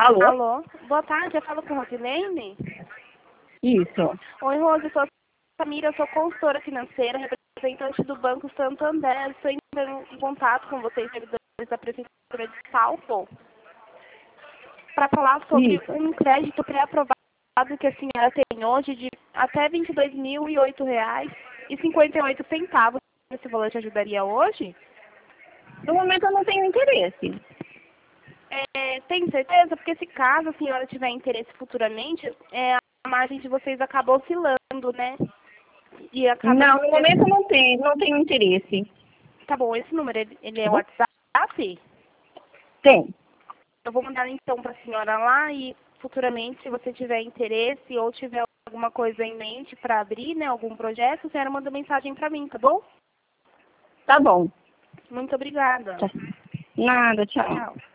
Alô? Alô? Boa tarde, eu falo com a Rosilene? Isso. Oi, Rose, eu sou a Samira, eu sou consultora financeira, representante do Banco Santander. Estou entrando em contato com vocês, servidores da Prefeitura de Salto, para falar sobre Isso. um crédito pré-aprovado que a senhora tem hoje de até R$ 22.008,58. Esse valor te ajudaria hoje? No momento eu não tenho interesse. Tem certeza? Porque se caso a senhora tiver interesse futuramente, a margem de vocês acaba oscilando, né? E acaba... Não, no momento eu não tenho interesse. Tá bom, esse número, ele é Tá bom? WhatsApp? Tem. Eu vou mandar então para a senhora lá e futuramente, se você tiver interesse ou tiver alguma coisa em mente para abrir, né, algum projeto, a senhora manda mensagem para mim, tá bom? Tá bom. Muito obrigada. Nada, tchau. Tchau.